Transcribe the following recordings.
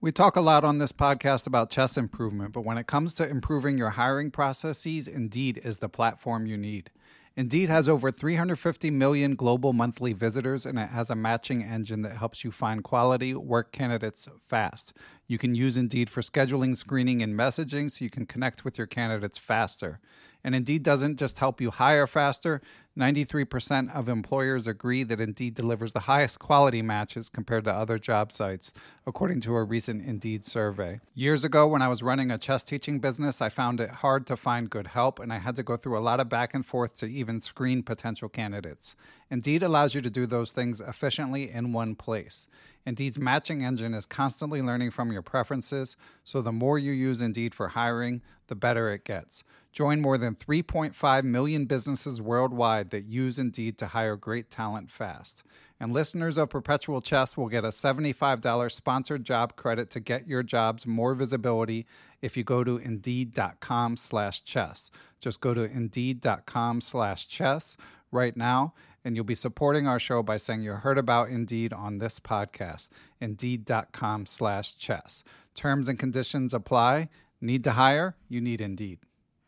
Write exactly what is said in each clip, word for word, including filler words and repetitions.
We talk a lot on this podcast about chess improvement, but when it comes to improving your hiring processes, Indeed is the platform you need. Indeed has over three hundred fifty million global monthly visitors, and it has a matching engine that helps you find quality work candidates fast. You can use Indeed for scheduling, screening, and messaging so you can connect with your candidates faster. And Indeed doesn't just help you hire faster. ninety-three percent of employers agree that Indeed delivers the highest quality matches compared to other job sites, according to a recent Indeed survey. Years ago, when I was running a chess teaching business, I found it hard to find good help, and I had to go through a lot of back and forth to even screen potential candidates. Indeed allows you to do those things efficiently in one place. Indeed's matching engine is constantly learning from your preferences, so the more you use Indeed for hiring, the better it gets. Join more than three point five million businesses worldwide that use Indeed to hire great talent fast. And listeners of Perpetual Chess will get a seventy-five dollars sponsored job credit to get your jobs more visibility if you go to Indeed.com slash chess. Just go to Indeed.com slash chess right now, and you'll be supporting our show by saying you heard about Indeed on this podcast. Indeed.com slash chess. Terms and conditions apply. Need to hire? You need Indeed.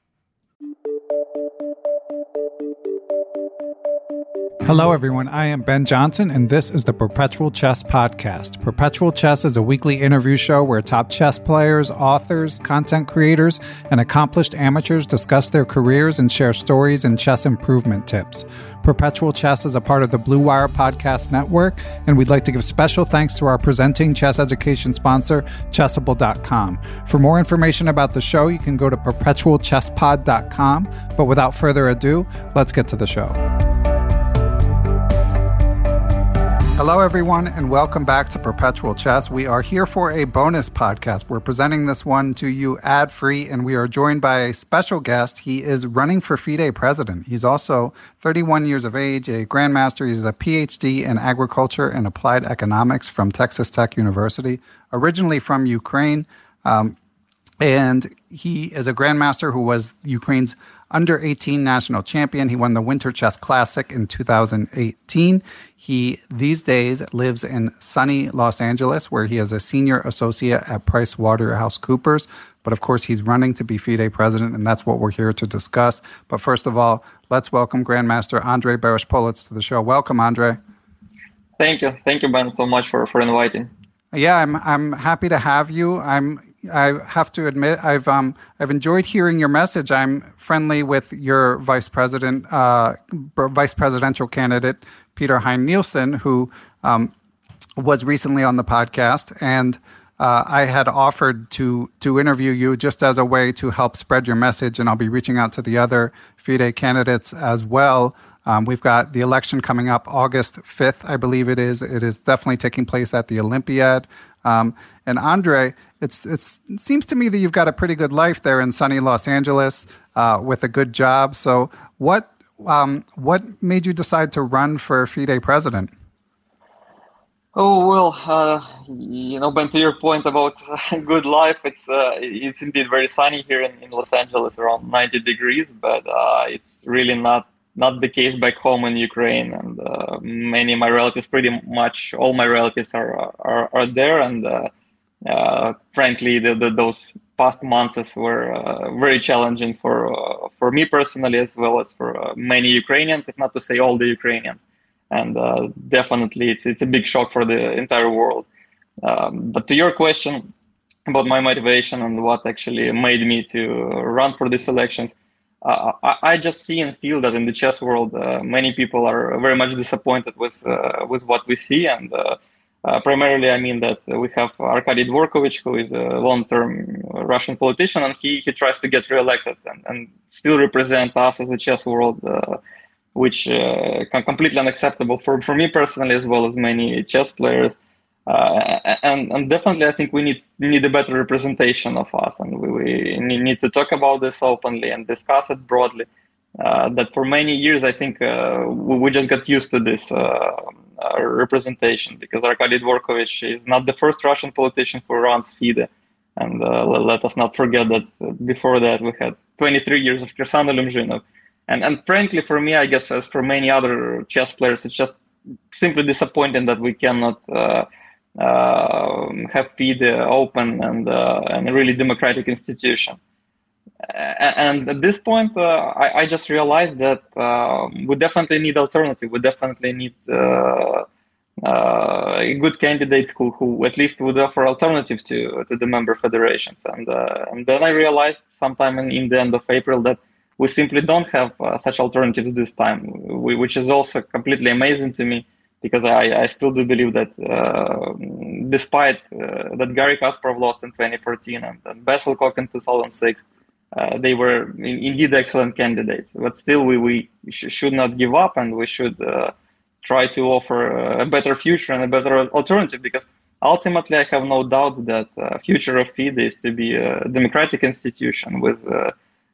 Hello, everyone. I am Ben Johnson, and this is the Perpetual Chess Podcast. Perpetual Chess is a weekly interview show where top chess players, authors, content creators, and accomplished amateurs discuss their careers and share stories and chess improvement tips. Perpetual Chess is a part of the Blue Wire Podcast Network, and we'd like to give special thanks to our presenting chess education sponsor, Chessable dot com. For more information about the show, you can go to perpetual chess pod dot com. But without further ado, let's get to the show. Hello, everyone, and welcome back to Perpetual Chess. We are here for a bonus podcast. We're presenting this one to you ad-free, and we are joined by a special guest. He is running for FIDE president. He's also thirty-one years of age, a grandmaster. He's a P H D in agriculture and applied economics from Texas Tech University, originally from Ukraine. Um, and he is a grandmaster who was Ukraine's under eighteen national champion. He won the Winter Chess Classic in two thousand eighteen. He, these days, lives in sunny Los Angeles, where he is a senior associate at PricewaterhouseCoopers. But of course, he's running to be FIDE president, and that's what we're here to discuss. But first of all, let's welcome Grandmaster Andrei Barish-Politz to the show. Welcome, Andrei. Thank you. Thank you, Ben, so much for, for inviting. Yeah, I'm I'm happy to have you. I'm I have to admit, I've um I've enjoyed hearing your message. I'm friendly with your vice president, uh, vice presidential candidate, Peter Hein Nielsen, who um, was recently on the podcast, and uh, I had offered to to interview you just as a way to help spread your message, and I'll be reaching out to the other FIDE candidates as well. Um, we've got the election coming up August fifth, I believe it is. It is definitely taking place at the Olympiad. Um, and Andrei, it's, it's, it seems to me that you've got a pretty good life there in sunny Los Angeles uh, with a good job. So what um, what made you decide to run for FIDE president? Oh, well, uh, you know, Ben, to your point about uh, good life, it's uh, it's indeed very sunny here in, in Los Angeles, around ninety degrees, but uh, it's really not not the case back home in Ukraine. And uh, many of my relatives, pretty much all my relatives are are, are there. And uh, uh, frankly, the, the, those past months were uh, very challenging for uh, for me personally, as well as for uh, many Ukrainians, if not to say all the Ukrainians. And uh, definitely, it's it's a big shock for the entire world. Um, but to your question about my motivation and what actually made me to run for these elections, uh, I, I just see and feel that in the chess world, uh, many people are very much disappointed with uh, with what we see. And uh, uh, primarily, I mean that we have Arkady Dvorkovich, who is a long-term Russian politician, and he, he tries to get re-elected and, and still represent us as a chess world, uh, which uh, completely unacceptable for, for me personally, as well as many chess players. Uh, and, and definitely, I think we need need a better representation of us, and we, we need to talk about this openly and discuss it broadly. Uh, that for many years, I think uh, we just got used to this uh, uh, representation, because Arkady Dvorkovich is not the first Russian politician who runs FIDE. And uh, let us not forget that before that, we had twenty-three years of Kirsan Alumzhinov. And and frankly, for me, I guess, as for many other chess players, it's just simply disappointing that we cannot uh, uh, have FIDE open and uh, and a really democratic institution. And at this point, uh, I, I just realized that uh, we definitely need alternative. We definitely need uh, uh, a good candidate who, who at least would offer alternative to to the member federations. And uh, and then I realized sometime in, in the end of April that we simply don't have uh, such alternatives this time, we, which is also completely amazing to me, because I, I still do believe that uh, despite uh, that Garry Kasparov lost in twenty fourteen and, and Bessel Koch in two thousand six, uh, they were in, indeed excellent candidates. But still, we, we sh- should not give up, and we should uh, try to offer a better future and a better alternative, because ultimately I have no doubt that the uh, future of FIDE is to be a democratic institution with uh,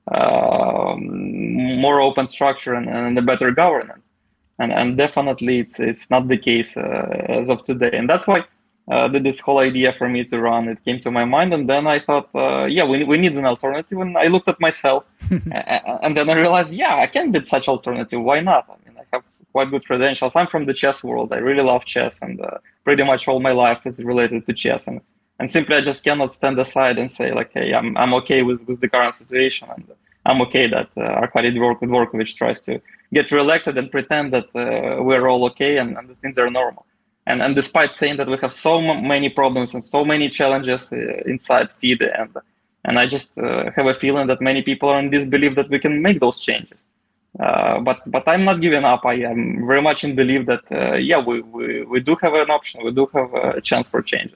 uh, more open structure and, and a better governance. And, and definitely it's it's not the case uh, as of today. And that's why uh, this whole idea for me to run, it came to my mind. And then I thought, uh, yeah, we, we need an alternative. And I looked at myself and, and then I realized, yeah, I can be such alternative. Why not? I mean, I have quite good credentials. I'm from the chess world. I really love chess. And uh, pretty much all my life is related to chess. And, and simply I just cannot stand aside and say, like, hey, I'm I'm okay with, with the current situation. And I'm okay that uh, Arkady Dvorkovich tries to get reelected and pretend that uh, we're all okay and, and the things are normal. And and despite saying that we have so m- many problems and so many challenges uh, inside FIDE, and and I just uh, have a feeling that many people are in disbelief that we can make those changes. Uh, but but I'm not giving up. I am very much in belief that uh, yeah, we, we we do have an option. We do have a chance for changes.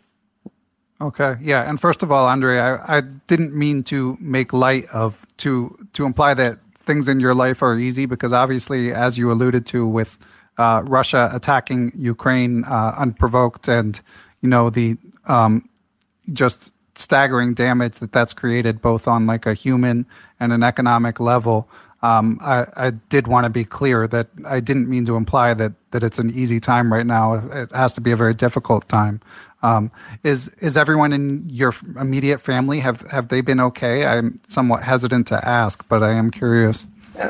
Okay, yeah, and first of all, Andrei, I, I didn't mean to make light of to to imply that things in your life are easy, because obviously, as you alluded to, with uh, Russia attacking Ukraine uh, unprovoked, and you know the um, just staggering damage that that's created, both on like a human and an economic level. Um, I, I did want to be clear that I didn't mean to imply that that it's an easy time right now. It has to be a very difficult time. Um, is is everyone in your immediate family, have have they been okay? I'm somewhat hesitant to ask, but I am curious. Uh,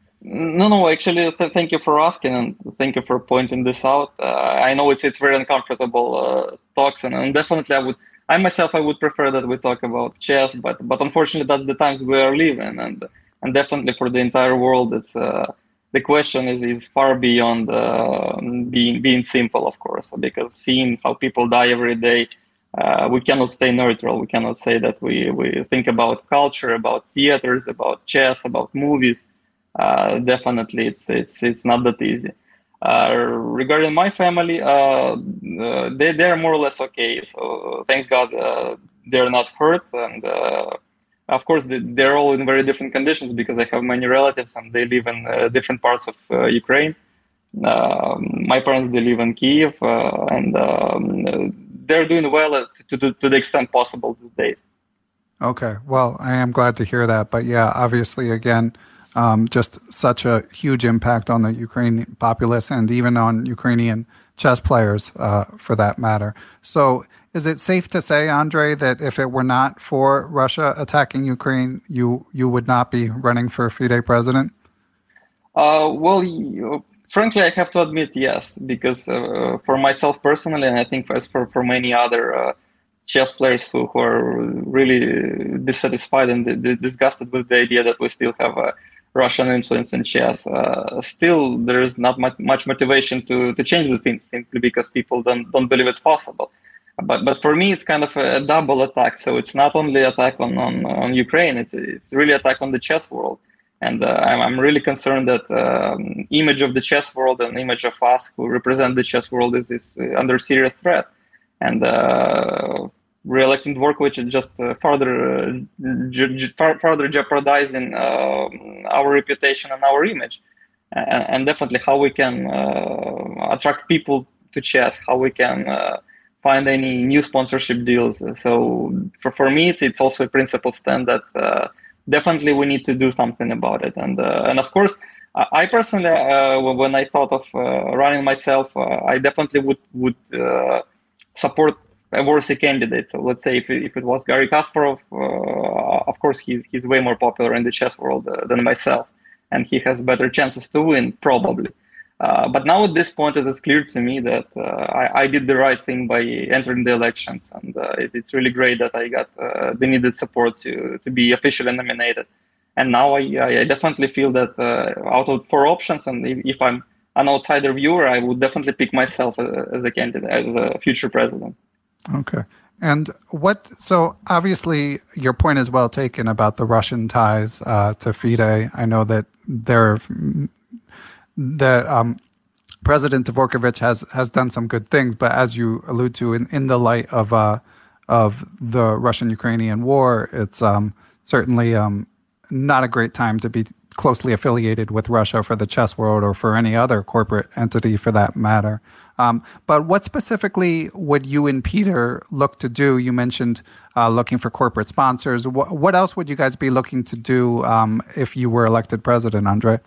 no, no, actually, th- thank you for asking, and thank you for pointing this out. Uh, I know it's it's very uncomfortable uh, talks, and, and definitely I would, I myself, I would prefer that we talk about chess, but but unfortunately, that's the times we are living, and and definitely for the entire world, it's uh, the question is is far beyond uh, being being simple, of course, because seeing how people die every day, uh, we cannot stay neutral. We cannot say that we, we think about culture, about theaters, about chess, about movies. Uh, definitely, it's it's it's not that easy. Uh, regarding my family, uh, uh, they they're more or less okay. So thanks God, uh, they're not hurt, and uh, of course they're all in very different conditions, because I have many relatives and they live in uh, different parts of uh, Ukraine. Uh, my parents, they live in Kiev, uh, and um, they're doing well to, to to the extent possible these days. Okay, well, I am glad to hear that. But yeah, obviously, again, um, just such a huge impact on the Ukrainian populace and even on Ukrainian chess players, uh, for that matter. So is it safe to say, Andrei, that if it were not for Russia attacking Ukraine, you you would not be running for FIDE president? Uh, well, you, frankly, I have to admit yes, because uh, for myself personally, and I think as for, for many other uh, chess players who, who are really dissatisfied and d- disgusted with the idea that we still have a Russian influence in chess, uh, still there is not much, much motivation to, to change the things, simply because people don't don't believe it's possible. But but for me, it's kind of a double attack. So it's not only attack on, on, on Ukraine, it's it's really attack on the chess world. And uh, I'm, I'm really concerned that um, image of the chess world and image of us who represent the chess world is, is under serious threat. And uh, re-electing Dvorkovich is just uh, further, uh, je- further jeopardizing uh, our reputation and our image. And, and definitely how we can uh, attract people to chess, how we can uh, find any new sponsorship deals. So for, for me, it's, it's also a principled stand that uh, definitely we need to do something about it. And uh, and of course, I personally, uh, when I thought of uh, running myself, uh, I definitely would would uh, support a worthy candidate. So let's say if it, if it was Garry Kasparov, uh, of course he's he's way more popular in the chess world uh, than myself, and he has better chances to win probably. Uh, but now at this point, it is clear to me that uh, I, I did the right thing by entering the elections, and uh, it, it's really great that I got uh, the needed support to to be officially nominated. And now I, I definitely feel that uh, out of four options, and if, if I'm an outsider viewer, I would definitely pick myself as a candidate, as a future president. Okay. And what, so obviously your point is well taken about the Russian ties uh, to FIDE. I know that there, that um, President Dvorkovich has, has done some good things, but as you allude to, in, in the light of uh, of the Russian-Ukrainian war, it's um, certainly um, not a great time to be closely affiliated with Russia for the chess world or for any other corporate entity for that matter. Um, but what specifically would you and Peter look to do? You mentioned uh, looking for corporate sponsors. What, what else would you guys be looking to do um, if you were elected president, Andrei?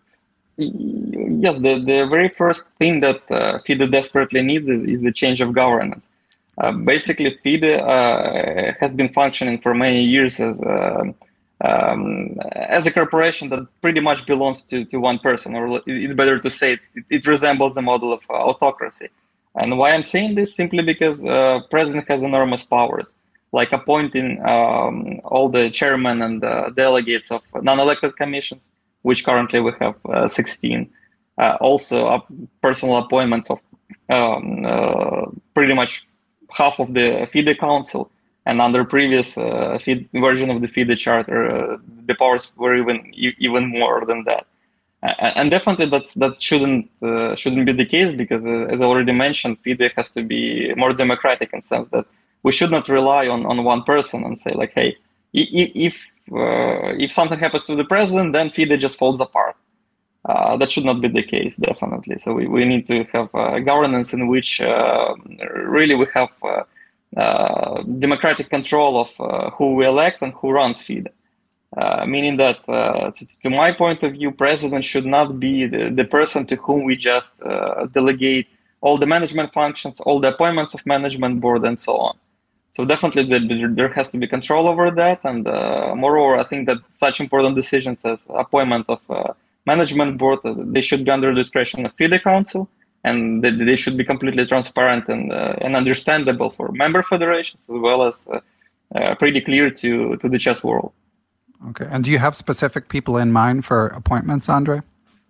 Yes, the, the very first thing that uh, FIDE desperately needs is, is a change of governance. Uh, basically, FIDE uh, has been functioning for many years as a Um, as a corporation that pretty much belongs to, to one person, or it's better to say it, it resembles the model of uh, autocracy. And why I'm saying this? Simply because uh, president has enormous powers, like appointing um, all the chairmen and uh, delegates of non-elected commissions, which currently we have uh, sixteen. Uh, also, uh, personal appointments of um, uh, pretty much half of the FIDE council. And under previous uh, FIDE, version of the FIDE charter, uh, the powers were even even more than that. Uh, and definitely that's, that shouldn't uh, shouldn't be the case, because, uh, as I already mentioned, FIDE has to be more democratic in the sense that we should not rely on, on one person and say, like, hey, if uh, if something happens to the president, then FIDE just falls apart. Uh, that should not be the case, definitely. So we, we need to have uh, governance in which uh, really we have uh, Uh, democratic control of uh, who we elect and who runs FIDE. Uh, meaning that, uh, to, to my point of view, president should not be the, the person to whom we just uh, delegate all the management functions, all the appointments of management board, and so on. So definitely the, the, there has to be control over that. And uh, moreover, I think that such important decisions as appointment of uh, management board, uh, they should be under the discretion of FIDE council. And they, they should be completely transparent and uh, and understandable for member federations, as well as uh, uh, pretty clear to, to the chess world. Okay. And do you have specific people in mind for appointments, Andrei?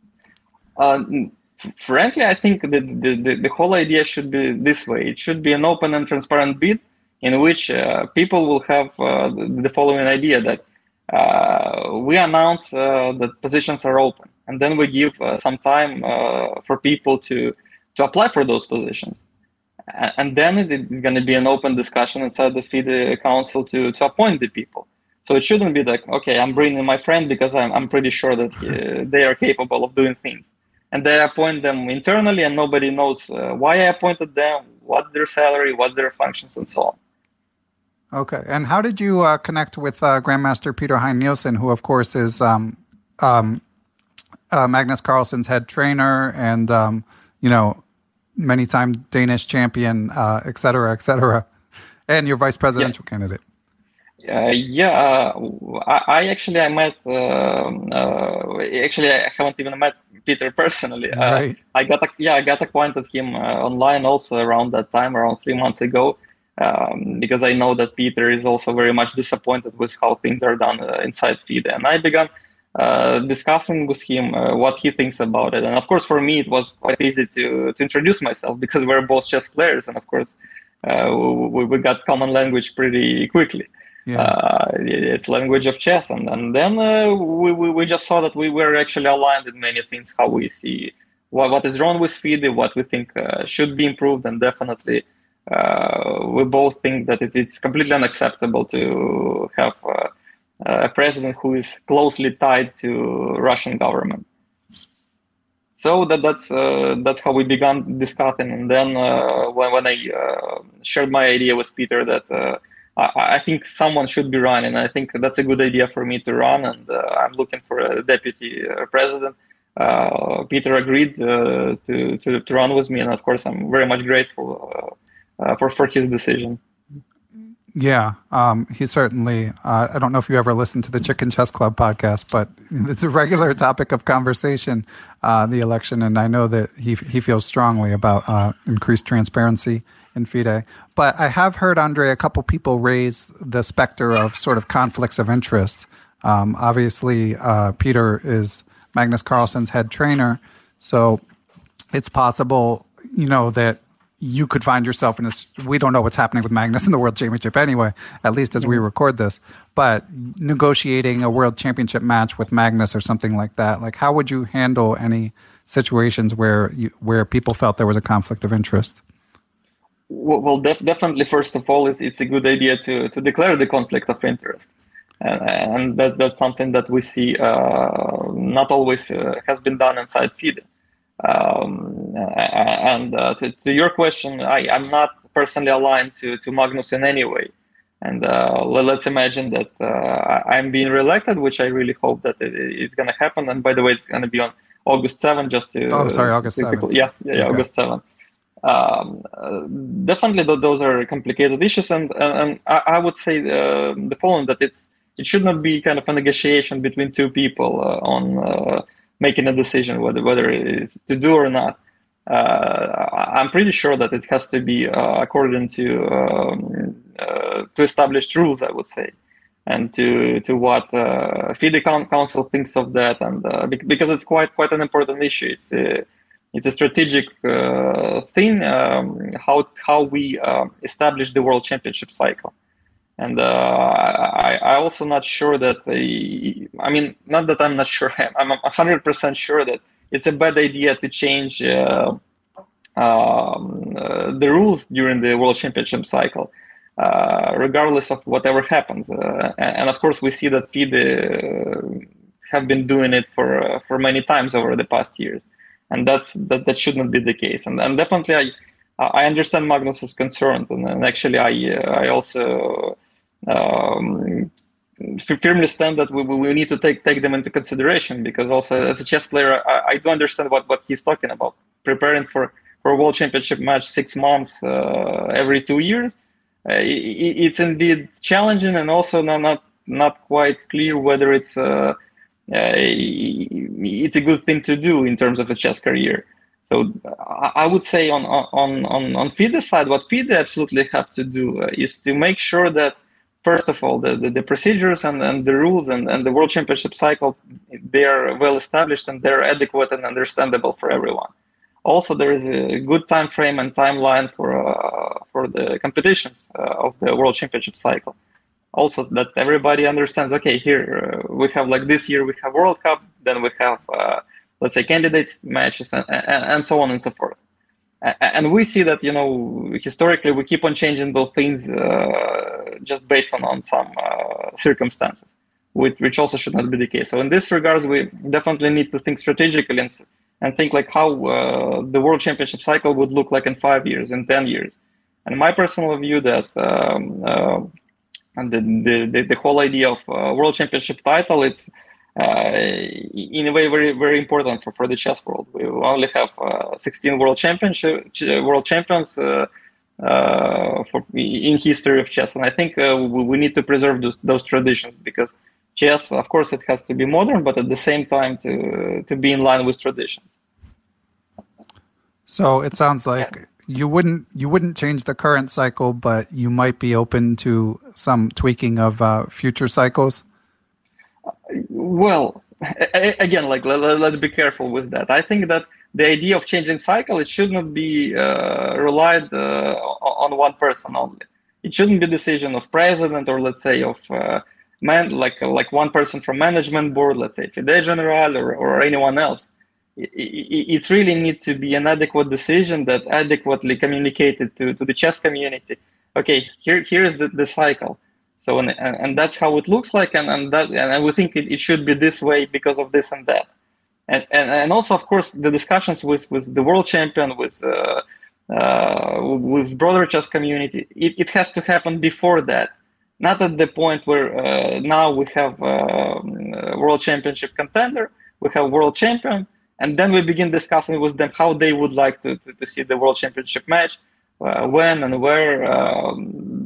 Uh, frankly, I think that the, the, the whole idea should be this way. It should be an open and transparent bid in which uh, people will have uh, the, the following idea that uh, we announce uh, that positions are open. And then we give uh, some time uh, for people to, to apply for those positions. And then it's going to be an open discussion inside the FIDE council to, to appoint the people. So it shouldn't be like, okay, I'm bringing my friend because I'm, I'm pretty sure that uh, they are capable of doing things. And they appoint them internally, and nobody knows uh, why I appointed them, what's their salary, what's their functions, and so on. Okay. And how did you uh, connect with uh, Grandmaster Peter Hein Nielsen, who, of course, is um, um, Uh, Magnus Carlsen's head trainer and, um, you know, many-time Danish champion, uh, et cetera, et cetera, and your vice presidential yeah. candidate? Uh, yeah, uh, I, I actually I met. Uh, uh, actually, I haven't even met Peter personally. Uh, right. I got a, yeah, I got acquainted him uh, online also around that time, around three months ago, um, because I know that Peter is also very much disappointed with how things are done uh, inside FIDE, and I began Uh, discussing with him uh, what he thinks about it. And of course, for me, it was quite easy to to introduce myself because we're both chess players, and of course, uh, we, we got common language pretty quickly. Yeah. Uh, it's language of chess, and and then uh, we, we we just saw that we were actually aligned in many things. How we see what what is wrong with FIDE, what we think uh, should be improved, and definitely uh, we both think that it's it's completely unacceptable to have. Uh, Uh, a president who is closely tied to Russian government. So that that's uh, that's how we began discussing. And then uh, when when I uh, shared my idea with Peter that uh, I, I think someone should be running, I think that's a good idea for me to run, and uh, I'm looking for a deputy uh, president. Uh, Peter agreed uh, to, to to run with me, and of course I'm very much grateful uh, uh, for for his decision. Yeah, um, he certainly, uh, I don't know if you ever listened to the Chicken Chess Club podcast, but it's a regular topic of conversation, uh, the election. And I know that he he feels strongly about uh, increased transparency in FIDE. But I have heard, Andre, a couple people raise the specter of sort of conflicts of interest. Um, obviously, uh, Peter is Magnus Carlsen's head trainer. So it's possible, you know, that you could find yourself in a, we don't know what's happening with Magnus in the World Championship anyway, at least as we record this, but negotiating a World Championship match with Magnus or something like that, like how would you handle any situations where you, where people felt there was a conflict of interest? Well, well def- definitely, first of all, it's, it's a good idea to, to declare the conflict of interest. And, and that, that's something that we see uh, not always uh, has been done inside FIDE. Um, and uh, to, to your question, I, I'm not personally aligned to, to Magnus in any way. And uh, let's imagine that uh, I'm being reelected, which I really hope that it, it's going to happen. And by the way, it's going to be on August seventh, just to... Oh, sorry, August seventh. Yeah, yeah, yeah, okay. August seventh. Um, uh, definitely, th- those are complicated issues. And, and, and I, I would say uh, the following, that it's it should not be kind of a negotiation between two people uh, on... Uh, making a decision whether whether it's to do or not. Uh, I'm pretty sure that it has to be uh, according to um, uh, to established rules, I would say, and to to what uh, FIDE Council thinks of that, and uh, because it's quite quite an important issue. It's a it's a strategic uh, thing. Um, how how we uh, establish the World Championship cycle. And uh, I, I also not sure that, the, I mean, not that I'm not sure, I'm one hundred percent sure that it's a bad idea to change uh, um, uh, the rules during the World Championship cycle, uh, regardless of whatever happens. Uh, and of course, we see that FIDE have been doing it for uh, for many times over the past years. And that's that, that should not be the case. And, and definitely, I I understand Magnus's concerns. And, and actually, I uh, I also... Um, firmly stand that we, we need to take take them into consideration, because also as a chess player, I, I do understand what, what he's talking about. Preparing for, for a World Championship match six months uh, every two years, uh, it, it's indeed challenging, and also not not, not quite clear whether it's uh, uh, it's a good thing to do in terms of a chess career. So I would say on on on on FIDE's side, what FIDE absolutely have to do uh, is to make sure that, first of all, the, the, the procedures and, and the rules and, and the World Championship cycle, they are well established and they're adequate and understandable for everyone. Also, there is a good time frame and timeline for uh, for the competitions uh, of the World Championship cycle. Also, that everybody understands, okay, here uh, we have, like this year, we have World Cup, then we have, uh, let's say, candidates matches, and, and, and so on and so forth. And we see that, you know, historically, we keep on changing those things uh, just based on, on some uh, circumstances, which, which also should not be the case. So in this regards, we definitely need to think strategically and, and think like how uh, the World Championship cycle would look like in five years, in ten years. And my personal view that um, uh, and the, the, the whole idea of uh, World Championship title, it's Uh, in a way, very very important for, for the chess world. We only have uh, sixteen world championship world champions uh, uh, for in history of chess, and I think uh, we, we need to preserve those, those traditions, because chess, of course, it has to be modern, but at the same time to to be in line with traditions. So it sounds like yeah. you wouldn't you wouldn't change the current cycle, but you might be open to some tweaking of uh, future cycles. Well, again, like let, let's be careful with that. I think that the idea of changing cycle, it should not be uh, relied uh, on one person only. It shouldn't be a decision of president, or let's say of uh, man, like like one person from management board, let's say FIDE General, or, or anyone else. It, it, it's really need to be an adequate decision that adequately communicated to, to the chess community. Okay, here here's the, the cycle. So and, and that's how it looks like, and and that and we think it, it should be this way because of this and that, and and, and also of course the discussions with, with the world champion, with uh, uh, with broader chess community, it, it has to happen before that, not at the point where uh, now we have uh, a world championship contender, we have world champion, and then we begin discussing with them how they would like to to, to see the world championship match, uh, when and where. Um,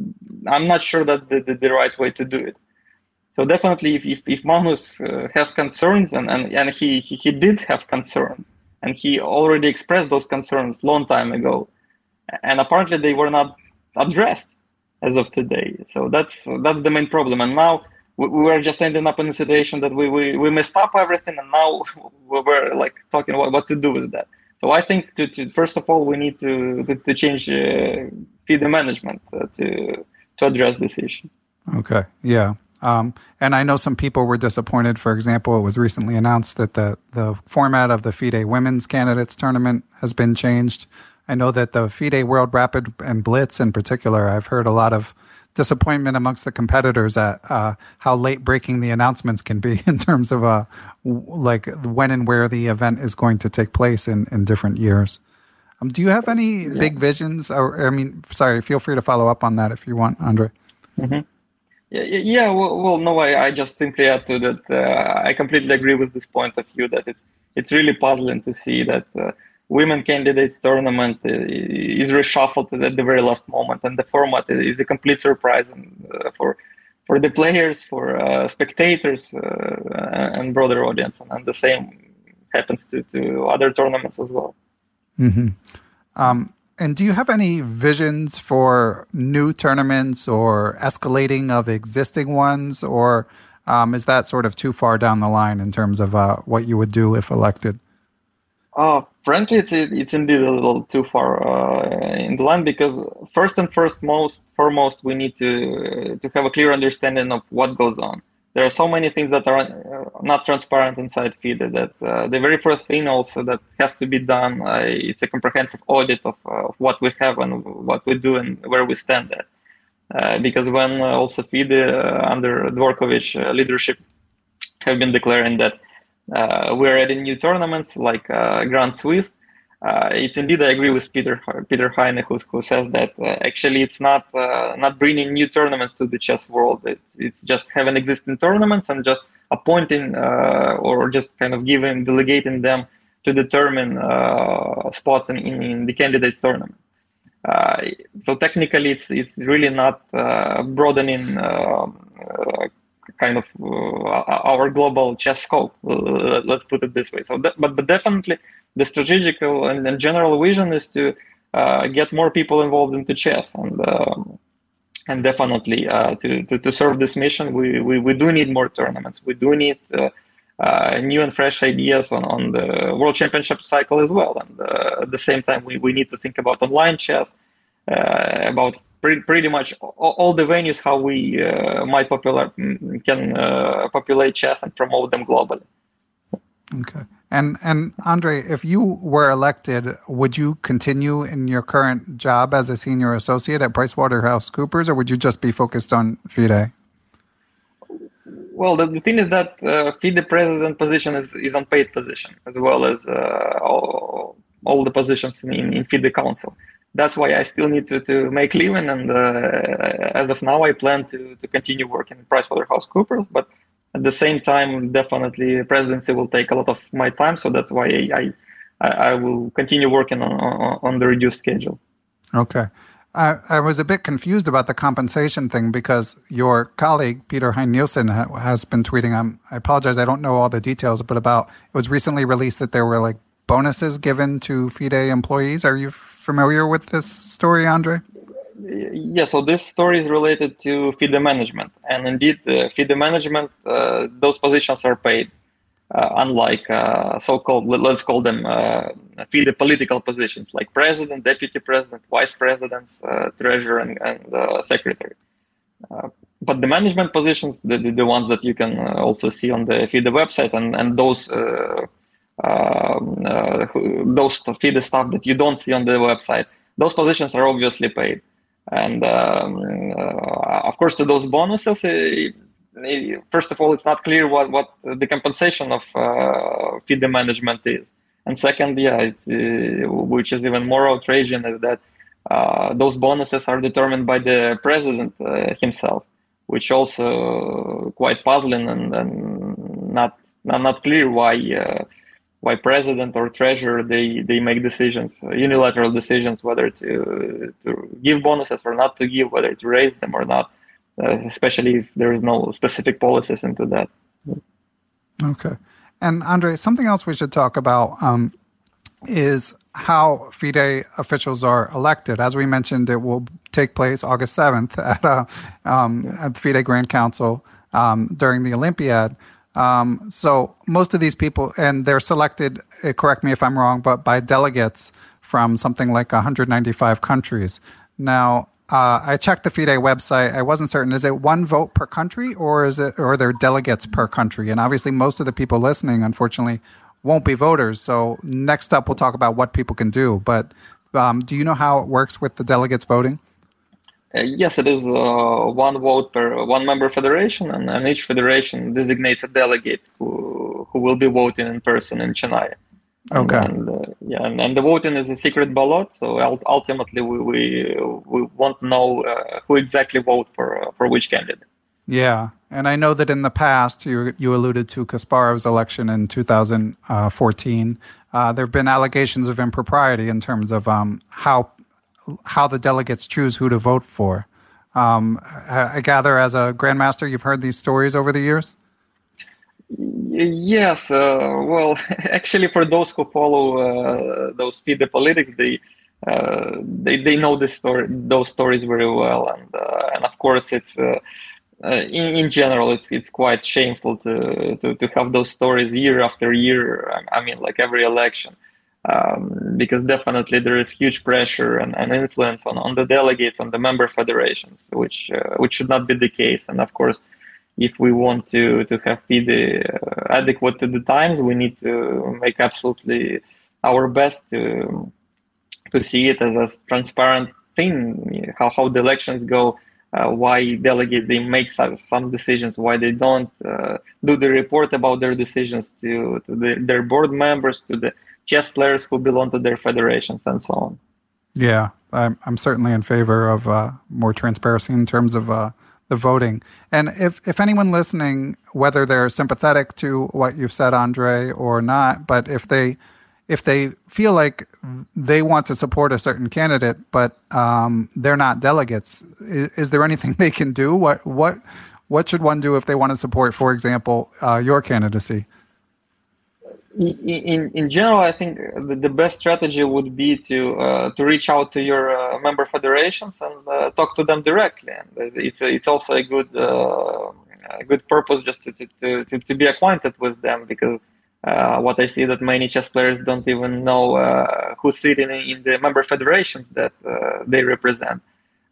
I'm not sure that's the, the, the right way to do it. So definitely, if if, if Magnus uh, has concerns, and, and, and he, he he did have concerns, and he already expressed those concerns long time ago, and apparently they were not addressed as of today. So that's that's the main problem. And now we, we were just ending up in a situation that we, we, we messed up everything, and now we're like talking about what to do with that. So I think to, to first of all we need to to, to change uh, FIDE management uh, to to address this issue. Okay. Yeah. Um, and I know some people were disappointed. For example, it was recently announced that the, the format of the FIDE Women's Candidates Tournament has been changed. I know that the FIDE World Rapid and Blitz in particular, I've heard a lot of disappointment amongst the competitors at uh, how late breaking the announcements can be in terms of uh, w- like when and where the event is going to take place in, in different years. Um, do you have any yeah. big visions? Or, I mean, sorry, feel free to follow up on that if you want, Andre. Mm-hmm. Yeah, yeah. Well, well no, I, I just simply add to that. Uh, I completely agree with this point of view that it's it's really puzzling to see that uh, women candidates tournament uh, is reshuffled at the very last moment, and the format is a complete surprise and, uh, for for the players, for uh, spectators, uh, and broader audience, and, and the same happens to to other tournaments as well. Mm-hmm. Um, And do you have any visions for new tournaments or escalating of existing ones, or um, is that sort of too far down the line in terms of uh, what you would do if elected? Uh, frankly, it's it's indeed a little too far uh, in the line, because first and first, most foremost, we need to uh, to have a clear understanding of what goes on. There are so many things that are uh, not transparent inside FIDE that uh, the very first thing also that has to be done, uh, it's a comprehensive audit of, uh, of what we have and what we do and where we stand at. Uh, because when uh, also FIDE uh, under Dvorkovich uh, leadership have been declaring that uh, we're adding new tournaments like uh, Grand Swiss, Uh, it's indeed, I agree with Peter Peter Heine, who, who says that uh, actually it's not uh, not bringing new tournaments to the chess world. It's it's just having existing tournaments and just appointing uh, or just kind of giving, delegating them to determine uh, spots in, in, in the candidates tournament. Uh, so technically, it's it's really not uh, broadening uh, uh, kind of uh, our global chess scope. Uh, let's put it this way. So, that, but but definitely. The strategical and, and general vision is to uh, get more people involved into chess, and um, and definitely uh, to, to to serve this mission, we, we, we do need more tournaments. We do need uh, uh, new and fresh ideas on, on the World Championship cycle as well. And uh, at the same time, we, we need to think about online chess, uh, about pretty, pretty much all, all the venues how we uh, might popular can uh, populate chess and promote them globally. Okay. And and Andre, if you were elected, would you continue in your current job as a senior associate at PricewaterhouseCoopers, or would you just be focused on FIDE? Well, the, the thing is that uh, FIDE president position is, is unpaid position, as well as uh, all, all the positions in, in FIDE council. That's why I still need to, to make living, and uh, as of now, I plan to, to continue working at PricewaterhouseCoopers, but at the same time, definitely presidency will take a lot of my time, so that's why I I, I will continue working on, on, on the reduced schedule. Okay. I, I was a bit confused about the compensation thing, because your colleague, Peter Hein Nielsen, ha, has been tweeting, um, I apologize, I don't know all the details, but about, it was recently released that there were like bonuses given to FIDE employees. Are you familiar with this story, Andre? Yeah, so this story is related to FIDE management, and indeed, uh, FIDE management, uh, those positions are paid, uh, unlike uh, so-called, let's call them uh, FIDE political positions, like president, deputy president, vice presidents, uh, treasurer, and, and uh, secretary. Uh, but the management positions, the, the, the ones that you can uh, also see on the FIDE website, and, and those uh, um, uh, those FIDE stuff that you don't see on the website, those positions are obviously paid. And um, uh, of course, to those bonuses, uh, first of all, it's not clear what, what the compensation of uh, FIDE management is. And second, yeah, it's, uh, which is even more outrageous, is that uh, those bonuses are determined by the president uh, himself, which also quite puzzling and, and not, not not clear why uh, why president or treasurer they they make decisions, uh, unilateral decisions, whether to to give bonuses or not to give, whether to raise them or not, uh, especially if there is no specific policies into that. Okay, and Andre, something else we should talk about um, is how FIDE officials are elected. As we mentioned, it will take place August seventh at, uh, um, at FIDE Grand Council um, during the Olympiad. Um, so most of these people, and they're selected, uh, correct me if I'm wrong, but by delegates from something like one hundred ninety-five countries. Now, uh, I checked the FIDE website. I wasn't certain. Is it one vote per country, or is it, or are there delegates per country? And obviously, most of the people listening, unfortunately, won't be voters. So next up, we'll talk about what people can do. But um, do you know how it works with the delegates voting? Uh, yes, it is uh, one vote per one member federation, and, and each federation designates a delegate who who will be voting in person in Chennai. Okay. And, and uh, yeah, and, and the voting is a secret ballot, so ultimately we we, we won't know uh, who exactly vote for uh, for which candidate. Yeah, and I know that in the past, you you alluded to Kasparov's election in two thousand fourteen. Uh, there have been allegations of impropriety in terms of um, how how the delegates choose who to vote for. Um, I, I gather, as a grandmaster, you've heard these stories over the years? Yes. Uh, well, actually, for those who follow uh, those FIDE politics, they uh, they they know this story, those stories very well, and uh, and of course, it's. Uh, Uh, in, in general, it's it's quite shameful to, to, to have those stories year after year. I mean, like every election, um, because definitely there is huge pressure and, and influence on, on the delegates, on the member federations, which uh, which should not be the case. And of course, if we want to to have FIDE uh, adequate to the times, we need to make absolutely our best to to see it as a transparent thing. How how the elections go. Uh, why delegates they make some, some decisions, why they don't uh, do the report about their decisions to, to the, their board members, to the chess players who belong to their federations, and so on. Yeah, I'm, I'm certainly in favor of uh, more transparency in terms of uh, the voting. And if, if anyone listening, whether they're sympathetic to what you've said, Andre, or not, but if they if they feel like they want to support a certain candidate, but um, they're not delegates, is, is there anything they can do? What what what should one do if they want to support, for example, uh, your candidacy? In in general, I think the, the best strategy would be to uh, to reach out to your uh, member federations and uh, talk to them directly. And it's a, it's also a good uh, a good purpose just to to, to to be acquainted with them, because. Uh, what I see that many chess players don't even know uh, who's sitting in the member federations that uh, they represent,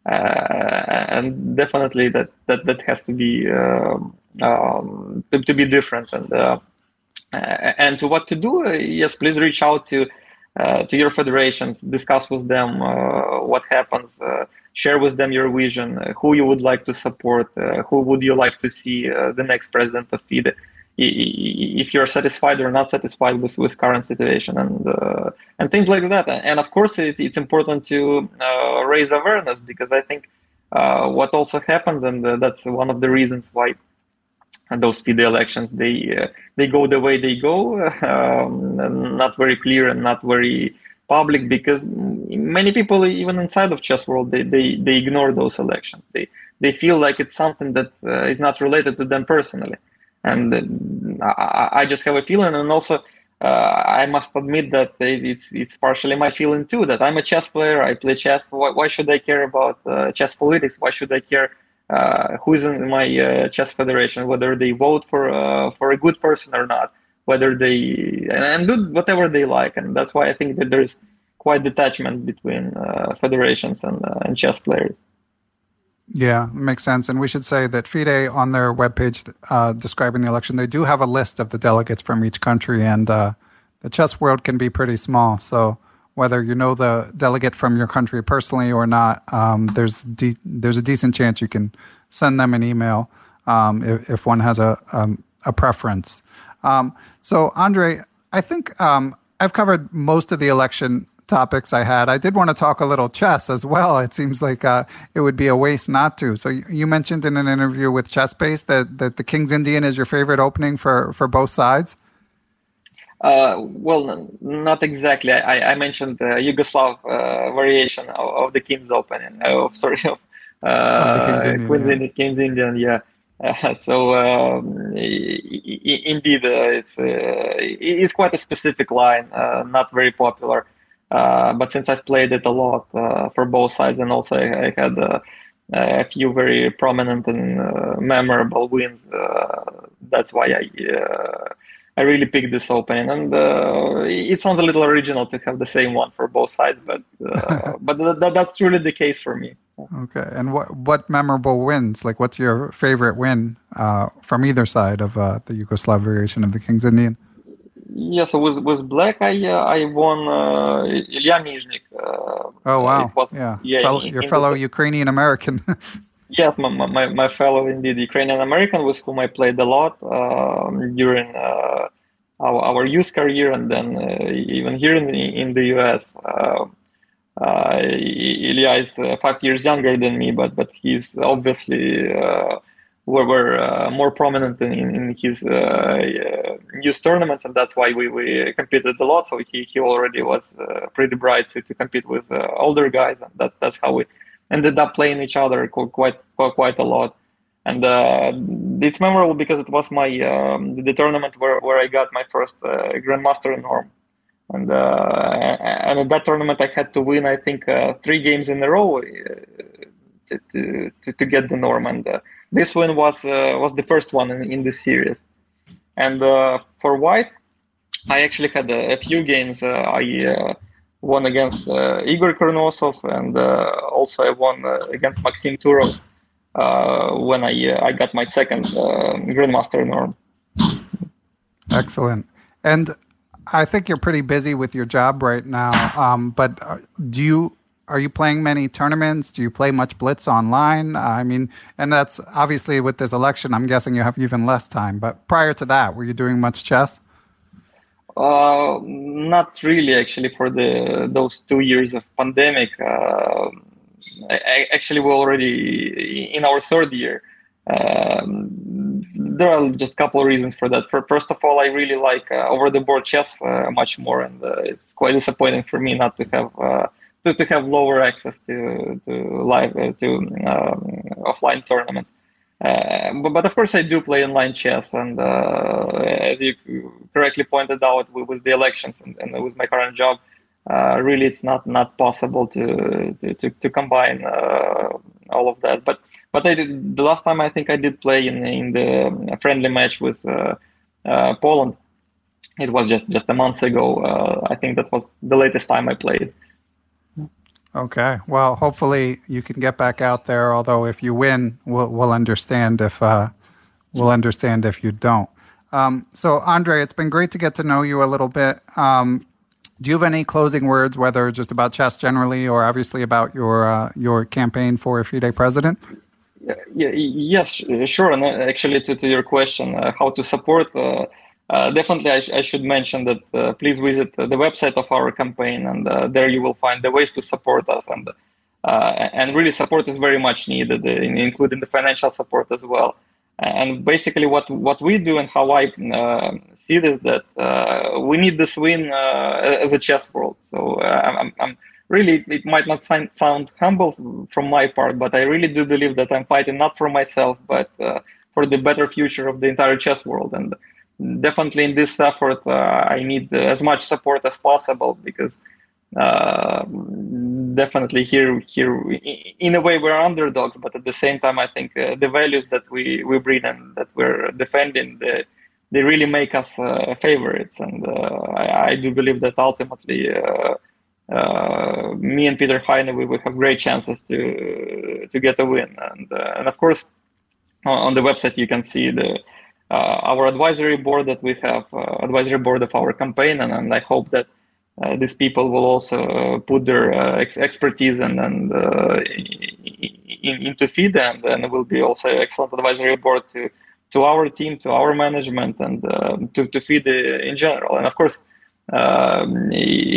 uh, and definitely that, that, that has to be um, um, to, to be different. And uh, and to what to do? Uh, yes, please reach out to uh, to your federations, discuss with them uh, what happens, uh, share with them your vision, uh, who you would like to support, uh, who would you like to see uh, the next president of FIDE. If you're satisfied or not satisfied with, with current situation, and uh, and things like that. And of course, it's, it's important to uh, raise awareness, because I think uh, what also happens, and uh, that's one of the reasons why those FIDE elections, they uh, they go the way they go, um, not very clear and not very public, because many people, even inside of chess world, they, they, they ignore those elections. They, they feel like it's something that uh, is not related to them personally. And I, I just have a feeling, and also uh, I must admit that it's it's partially my feeling too, that I'm a chess player, I play chess. Why, why should I care about uh, chess politics? Why should I care uh, who's in my uh, chess federation, whether they vote for uh, for a good person or not, whether they and do whatever they like. And that's why I think that there's quite detachment between uh, federations and, uh, and chess players. Yeah, makes sense. And we should say that FIDE, on their webpage uh, describing the election, they do have a list of the delegates from each country, and uh, the chess world can be pretty small. So whether you know the delegate from your country personally or not, um, there's de- there's a decent chance you can send them an email um, if, if one has a um, a preference. Um, so Andre, I think um, I've covered most of the election topics I had. I did want to talk a little chess as well. It seems like uh, it would be a waste not to. So you, you mentioned in an interview with ChessBase that, that the King's Indian is your favorite opening for, for both sides? Uh, well, n- not exactly. I, I mentioned the Yugoslav uh, variation of, of the King's Open. And, uh, of, sorry, of Of the King's uh, Indian, Queen's yeah. Indian, King's Indian. Yeah. Uh, so um, i- i- indeed, uh, it's uh, it's quite a specific line, uh, not very popular. Uh, but since I've played it a lot uh, for both sides, and also I, I had uh, a few very prominent and uh, memorable wins, uh, that's why I. Uh, I really picked this opening, and uh, it sounds a little original to have the same one for both sides, but uh, but th- th- that's truly the case for me. Okay. And what what memorable wins? Like, what's your favorite win uh, from either side of uh, the Yugoslav variation of the King's Indian? Yeah, so with with black, I uh, I won uh, Ilya Mizhnik. Uh, Oh, it wow. was Yeah. yeah Fellow, in, your in the fellow Ukrainian American. yes my, my my fellow indeed Ukrainian American with whom I played a lot um, during uh, our our youth career, and then uh, even here in the, in the U S. Uh, Uh, Ilya is uh, five years younger than me, but but he's obviously uh, were, were uh, more prominent in, in his uh, uh, youth tournaments, and that's why we, we competed a lot. So he, he already was uh, pretty bright to, to compete with uh, older guys, and that that's how we ended up playing each other quite quite, quite a lot. And uh, it's memorable because it was my um, the tournament where, where I got my first uh, Grandmaster norm. And uh, and at that tournament, I had to win, I think, uh, three games in a row uh, to, to to get the norm. And uh, this win was uh, was the first one in, in this series. And uh, for white, I actually had a, a few games. Uh, I uh, won against uh, Igor Kornosov, and uh, also I won uh, against Maxim Turov uh, when I uh, I got my second uh, Grandmaster norm. Excellent. And I think you're pretty busy with your job right now. Um, but do you are you playing many tournaments? Do you play much blitz online? I mean, and that's obviously with this election, I'm guessing you have even less time. But prior to that, were you doing much chess? Uh, not really, actually. For the those two years of pandemic, uh, I, actually we're already in our third year. Um, there are just a couple of reasons for that. First of all, I really like uh, over-the-board chess uh, much more, and uh, it's quite disappointing for me not to have uh, to, to have lower access to to live uh, to um, offline tournaments. Uh, but, but of course, I do play online chess, and uh, as you correctly pointed out, with, with the elections and, and with my current job, uh, really it's not not possible to to to, to combine uh, all of that. But But I did the last time I think I did play in in the friendly match with uh, uh, Poland. It was just, just a month ago. Uh, I think that was the latest time I played. Okay. Well, hopefully you can get back out there. Although if you win, we'll we'll understand if uh, we'll understand if you don't. Um, so Andre, it's been great to get to know you a little bit. Um, do you have any closing words, whether just about chess generally or obviously about your uh, your campaign for FIDE president? Yeah, yes, sure. And actually, to, to your question, uh, how to support, uh, uh, definitely I, sh- I should mention that uh, please visit the website of our campaign, and uh, there you will find the ways to support us. And uh, and really, support is very much needed, including the financial support as well. And basically, what, what we do and how I uh, see this, that uh, we need this win uh, as a chess world. So uh, I'm, I'm really, it might not sound, sound humble from my part, but I really do believe that I'm fighting not for myself, but uh, for the better future of the entire chess world. And definitely in this effort, uh, I need as much support as possible, because uh, definitely here, here, in a way, we're underdogs, but at the same time, I think uh, the values that we, we bring and that we're defending, the, they really make us uh, favorites. And uh, I, I do believe that ultimately, uh, Uh, me and Peter Heine, we will have great chances to to get a win. And uh, and of course, on, on the website you can see the uh, our advisory board that we have, uh, advisory board of our campaign, and, and I hope that uh, these people will also put their uh, ex- expertise and and uh, in, into FIDE, and then it will be also an excellent advisory board to to our team, to our management, and uh, to to FIDE in general. And of course, Um,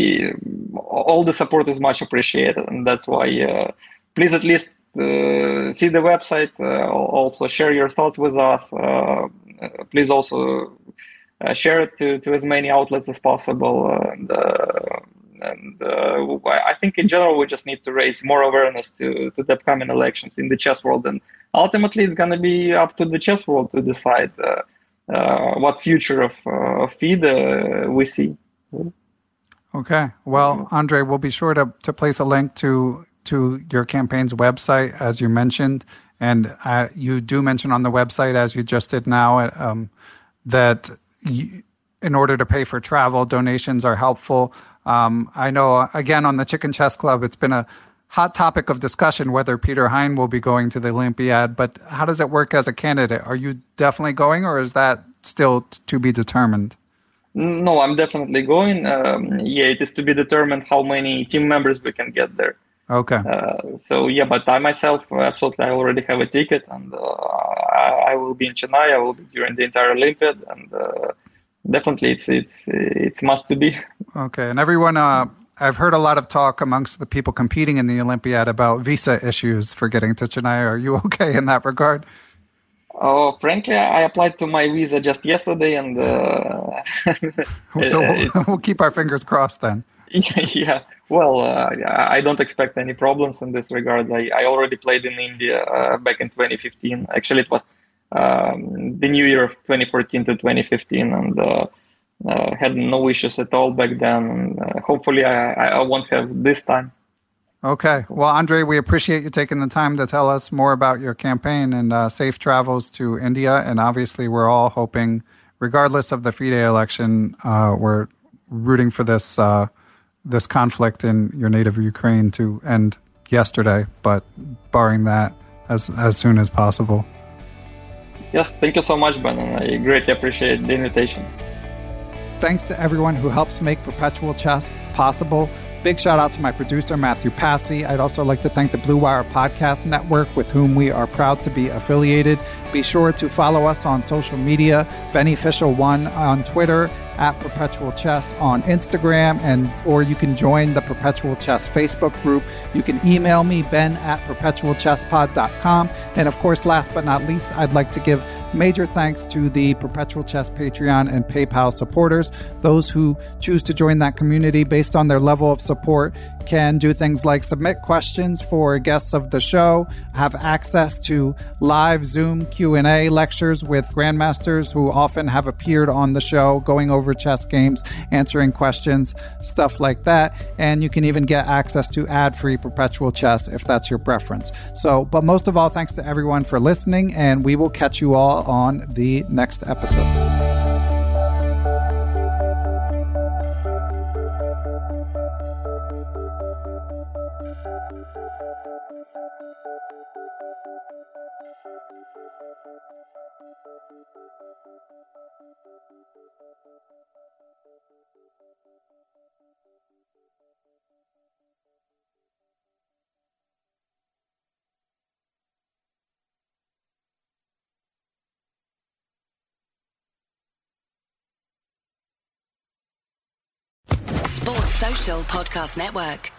all the support is much appreciated, and that's why uh, please at least uh, see the website, uh, also share your thoughts with us. Uh, please also uh, share it to, to as many outlets as possible. And, uh, and uh, I think in general, we just need to raise more awareness to, to the upcoming elections in the chess world. And ultimately, it's going to be up to the chess world to decide uh, uh, what future of uh, FIDE uh, we see. Okay. Well, Andre, we'll be sure to, to place a link to to your campaign's website, as you mentioned. And uh, you do mention on the website, as you just did now, um, that you, in order to pay for travel, donations are helpful. Um, I know, again, on the Chicken Chess Club, it's been a hot topic of discussion whether Peter Heine will be going to the Olympiad. But how does it work as a candidate? Are you definitely going, or is that still t- to be determined? No, I'm definitely going. Um, yeah, it is to be determined how many team members we can get there. Okay. Uh, so yeah, but I myself, absolutely, I already have a ticket, and uh, I, I will be in Chennai. I will be during the entire Olympiad, and uh, definitely, it's it's it's must to be. Okay, and everyone, uh, I've heard a lot of talk amongst the people competing in the Olympiad about visa issues for getting to Chennai. Are you okay in that regard? Oh, frankly, I applied to my visa just yesterday, and uh, so we'll, we'll keep our fingers crossed then. Yeah, well, uh, I don't expect any problems in this regard. I, I already played in India uh, back in twenty fifteen. Actually, it was um, the new year of twenty fourteen to twenty fifteen, and uh, uh, had no issues at all back then. And uh, hopefully, I, I won't have this time. Okay. Well, Andre, we appreciate you taking the time to tell us more about your campaign, and uh, safe travels to India. And obviously, we're all hoping, regardless of the FIDE election, uh, we're rooting for this uh, this conflict in your native Ukraine to end yesterday, but barring that, as as soon as possible. Yes, thank you so much, Ben, and I greatly appreciate the invitation. Thanks to everyone who helps make Perpetual Chess possible. Big shout out to my producer, Matthew Passy. I'd also like to thank the Blue Wire Podcast Network, with whom we are proud to be affiliated. Be sure to follow us on social media, Beneficial One on Twitter, at Perpetual Chess on Instagram, and or you can join the Perpetual Chess Facebook group. You can email me, ben at perpetual chess pod dot com. And of course, last but not least, I'd like to give major thanks to the Perpetual Chess Patreon and PayPal supporters. Those who choose to join that community based on their level of support can do things like submit questions for guests of the show, have access to live Zoom Q and A lectures with grandmasters who often have appeared on the show, going over chess games, answering questions, stuff like that. And you can even get access to ad-free Perpetual Chess if that's your preference. So, but most of all, thanks to everyone for listening, and we will catch you all on the next episode. Sports Social Podcast Network.